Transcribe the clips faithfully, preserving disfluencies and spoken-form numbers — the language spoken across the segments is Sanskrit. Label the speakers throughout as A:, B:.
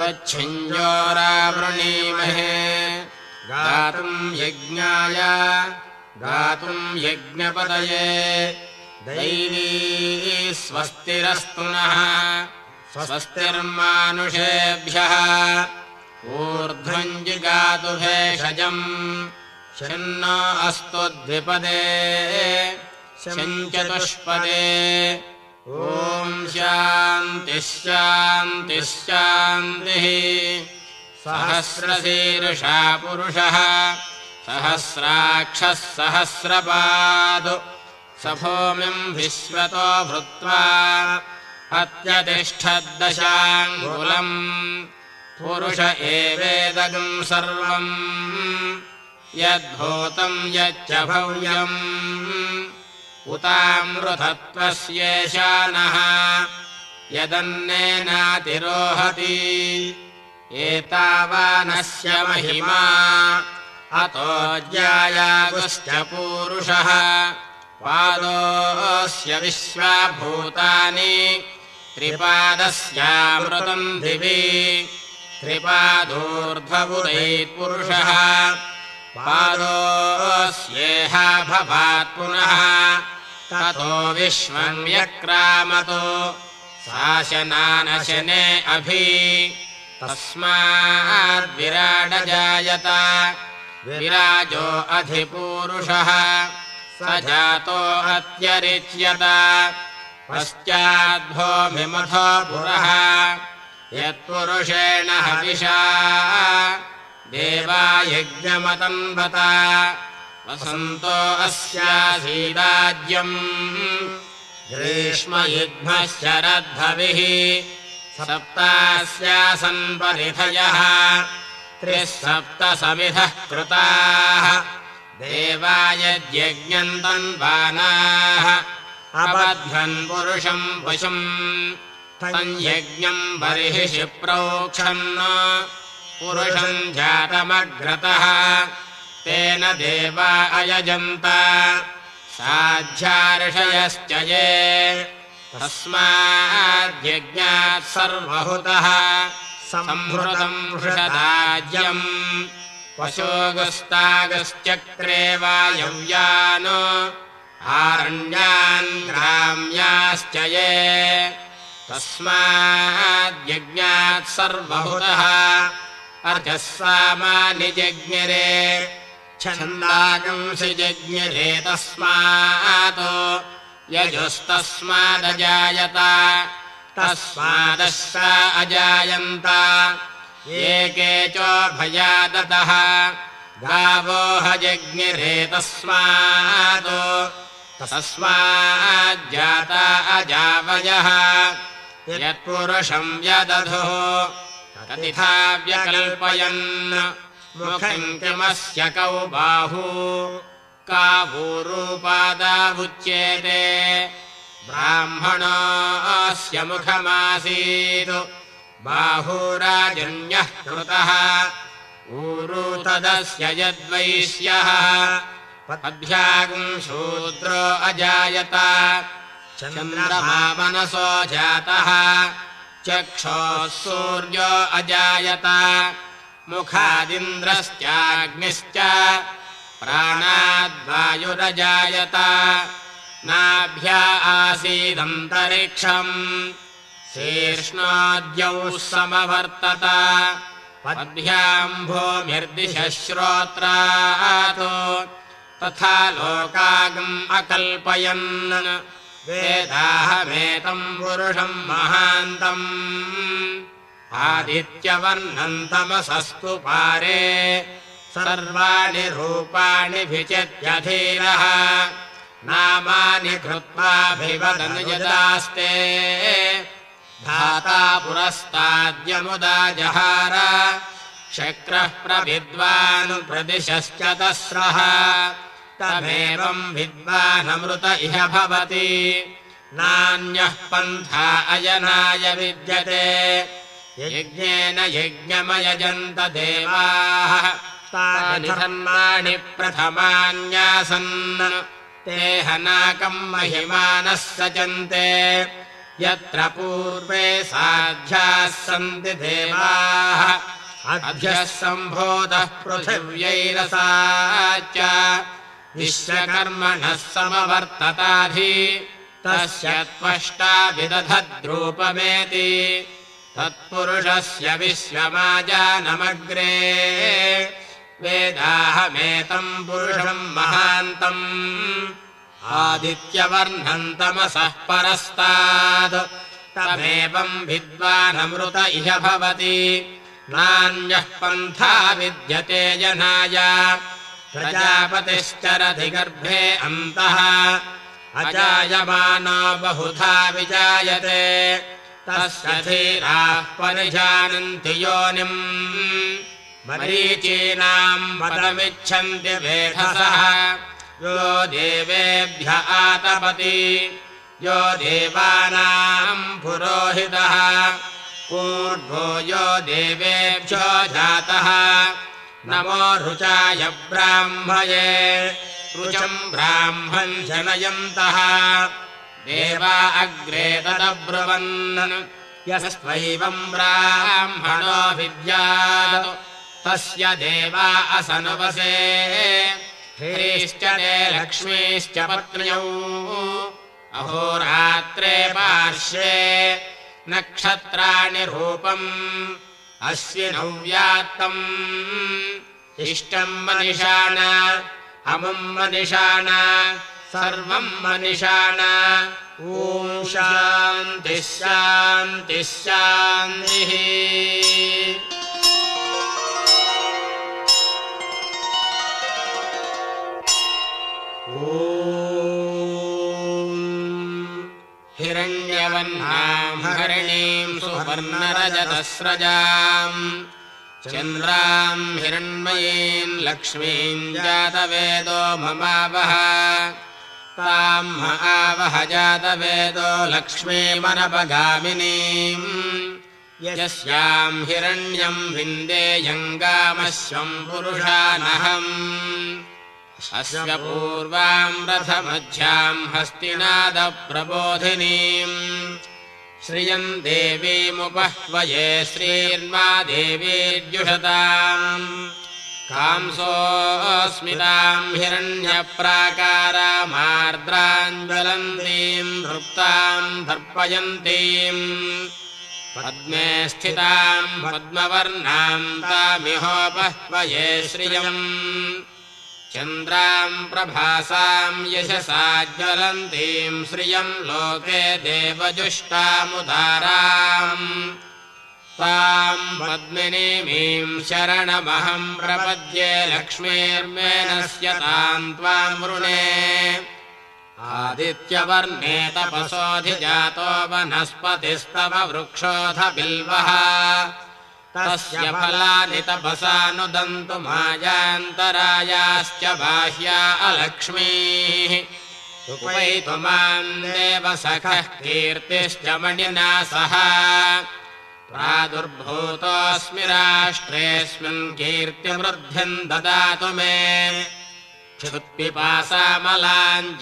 A: तच्छिञ्जोरावृणीमहे गातुम् यज्ञाय गातुम् यज्ञपतये दैवी स्वस्तिरस्तु नः स्वस्तिर्मानुषेभ्यः ऊर्ध्वम् जिगातु भेषजम् शन्नो अस्तु द्विपदे शञ्चतुष्पदे ॐ शान्तिः शान्तिः शान्तिः सहस्रशीर्षा पुरुषः सहस्राक्षः सहस्रपादु स भूमिम् विश्वतो भृत्वा अत्यतिष्ठद्दशाङ्गुलम् पुरुष एवेदगम् सर्वम् यद्भूतम् यच्च भव्यम् उतामृतत्वस्येशानः यदन्नेनातिरोहति एतावानस्य महिमा अतो ज्यायागुश्च पूरुषः पादोऽस्य विश्वाभूतानि त्रिपादस्यामृतम् दिवि त्रिपादोर्ध्वपुरैपुरुषः पादोऽस्येह भवात् पुनः ततो विश्वम् व्यक्रामतो शासनानशने अभि तस्माद्विराडजायत विराजो अधिपूरुषः स जातो अत्यरिच्यत पश्चाद्भूमिमथो पुरः यत्पुरुषेण हविषा देवा यज्ञमतन्वत वसन्तो अस्यासीदाज्यम् ग्रीष्मयुग्मः शरद्धविः सप्तास्यासन् परिधयः त्रिः सप्त समिधः कृताः देवा यद्यज्ञम् तन्वानाः अबध्वन् पुरुषम् पशुम् तम् यज्ञम् बर्हिषि प्रोक्षन् पुरुषम् जातमग्रतः तेन देवा अयजन्त साध्यार्षयश्च ये तस्माद्यज्ञात् सर्वहुतः सम्भृतम् वृषदाज्यम् पशोगस्तागश्चक्रे वायव्यानो आरण्यान् ग्राम्याश्च ये तस्माद्यज्ञात् सर्वहुतः अर्चः सामानि जज्ञरे छन्दागंसि जज्ञरे तस्मात् यजुस्तस्मादजायत तस्मादश्च अजायन्त एके चोभयादतः गावो हजज्ञरे तस्मात् तस्माज्जाता अजावयः यत्पुरुषम् व्यदधुः ततिथा व्यकल्पयन् मुखम् किमस्य कौ बाहू कावूरूपादावुच्येते ब्राह्मणोऽस्य मुखमासीत् बाहूराजन्यः कृतः ऊरू तदस्य यद्वैश्यः पद्भ्यागुम् शूद्रो अजायत चन्द्रमा मनसो जातः चक्षोः सूर्यो अजायत मुखादिन्द्रश्चाग्निश्च प्राणाद्वायुरजायत नाभ्या आसीदन्तरिक्षम् शीर्ष्णोद्यौ समवर्तत पद्भ्याम् भूमिर्दिशः श्रोत्रात् तथा लोकागम् अकल्पयन् वेदाहमेतम् पुरुषम् महान्तम् आदित्यवर्णन्तमसस्तु पारे सर्वाणि रूपाणि विचित्यधीरः नामानि कृत्वाभिवदन् यदास्ते धाता पुरस्ताद्यमुदा जहार शक्रः प्रविद्वान् प्रदिशश्चतस्रः तमेवम् विद्वानमृत इह भवति नान्यः पन्था अयनाय विद्यते यज्ञेन यज्ञमयजन्त देवाः तानि धर्माणि प्रथमान्यासन् ते हनाकम् महिमानः सचन्ते यत्र पूर्वे साध्याः सन्ति देवाः अध्यः सम्भूतः पृथिव्यैरसा च विश्वकर्मणः समवर्तताधि तस्य त्वष्टा विदधद्रूपमेति तत्पुरुषस्य विश्वमाजानमग्रे वेदाहमेतम् पुरुषम् महान्तम् आदित्यवर्णन्तमसः परस्तात् तमेवम् विद्वानमृत इह भवति नान्यः पन्था विद्यते जनाय प्रजापतिश्चरति गर्भे अन्तः अजायमानो बहुधा विजायते तस्य धीराः परिजानन्ति योनिम् मरीचीनाम् पदमिच्छन्ति वेधसः यो देवेभ्य आतपति यो देवानाम् पुरोहितः पूर्वो यो देवेभ्यो जातः नमो रुचाय ब्राह्मये रुचम् ब्राह्मम् जनयन्तः देवा अग्रे तदब्रुवन् यस्त्वैवम् ब्राह्मणो विद्यात् तस्य देवा असनुवसे ह्रीश्च ते लक्ष्मीश्च पत्न्यौ अहोरात्रे पार्श्वे नक्षत्राणि रूपम् अश्विनौ व्यात्तम् इष्टम् मनिषाण अमुम् मनिषाण सर्वम् मनिषाण ॐ शान्तिः शान्तिः शान्तिः हिरण्यवर्णाम् हरिणीम् सुवर्णरजतस्रजाम् चन्द्राम् हिरण्मयीम् लक्ष्मीम् जातवेदो ममावह ताम् आवह जातवेदो लक्ष्मीमनपगामिनीम् यस्याम् हिरण्यम् विन्देयङ्गामश्वम् पुरुषानहम् अस्य पूर्वाम् रथमध्याम् हस्तिनादप्रबोधिनीम् श्रियम् देवीमुपह्वये श्रीर्मा देवीर्जुषताम् कांसोऽस्मिताम् हिरण्यप्राकारामार्द्राञ्ज्वलन्तीम् धृप्ताम् दर्पयन्तीम् पद्मे स्थिताम् पद्मवर्णाम् तामिहोपह्वये श्रियम् चन्द्राम् प्रभासाम् यशसा ज्वलन्तीम् श्रियम् लोके देवजुष्टामुदाराम् ताम् पद्मिनीमीम् शरणमहम् प्रपद्ये लक्ष्मीर्मेनस्य ताम् त्वाम् वृणे आदित्यवर्णे तपसोऽधिजातो वनस्पतिस्तव वृक्षोऽथ बिल्वः तस्य फलानि तपसानुदन्तु मायान्तरायाश्च बाह्या अलक्ष्मीः उपैतु माम् देवसखः कीर्तिश्च मणिना सह प्रादुर्भूतोऽस्मि राष्ट्रेऽस्मिन् कीर्तिवृद्धिम् ददातु मे क्षुत्पिपासामलाम्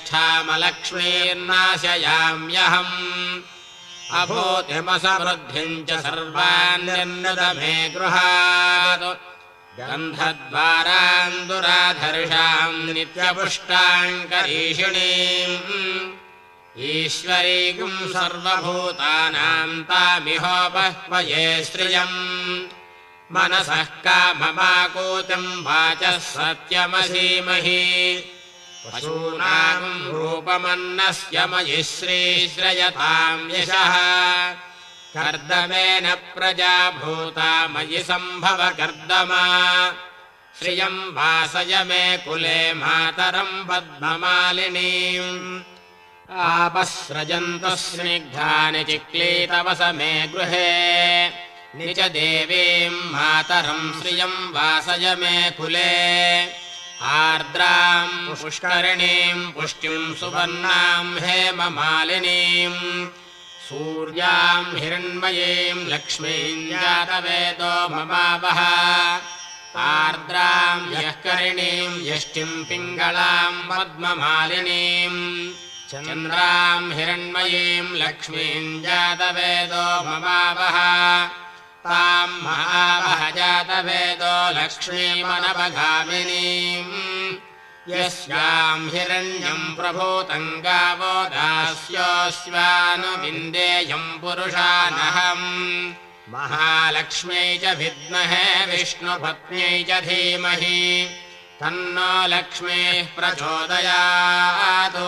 A: ज्येष्ठामलक्ष्मीर्नाशयाम्यहम् अभूतिमसमृद्धिम् च सर्वान्यन्नुत मे गृहात् गन्धद्वारान् दुराधर्षाम् नित्यपुष्टाम् करीषिणीम् ईश्वरीगुम् सर्वभूतानाम् तामिहोपह्वये श्रियम् मनसः काममाकूतिम् वाचः सत्यमसीमहि पशूनाम् रूपमन्नस्य मयि श्रीश्रयताम् यशः कर्दमेन प्रजा भूता मयि सम्भव कर्दमा श्रियम् वासय मे कुले मातरम् पद्ममालिनीम् आपस्रजन्तु स्निग्धानि चिक्लीतवस मे गृहे निज देवीम् मातरम् श्रियम् वासय मे कुले आर्द्राम् पुष्करिणीम् पुष्टिम् सुवर्णाम् हेममालिनीम् सूर्याम् हिरण्मयीम् लक्ष्मीम् जातवेदो ममावह आर्द्राम् यःकरिणीम् यष्टिम् पिङ्गलाम् पद्ममालिनीम् चन्द्रां हिरण्मयीं लक्ष्मीं जातवेदो ममावह तां महावह जातवेदो लक्ष्मीमनवगामिनीम् यस्यां हिरण्यं प्रभूतं गावो दास्योऽस्वानुविन्देयं पुरुषानहम् महालक्ष्म्यै च विद्महे विष्णुपत्न्यै च धीमहि तन्नो लक्ष्मीः प्रचोदयात्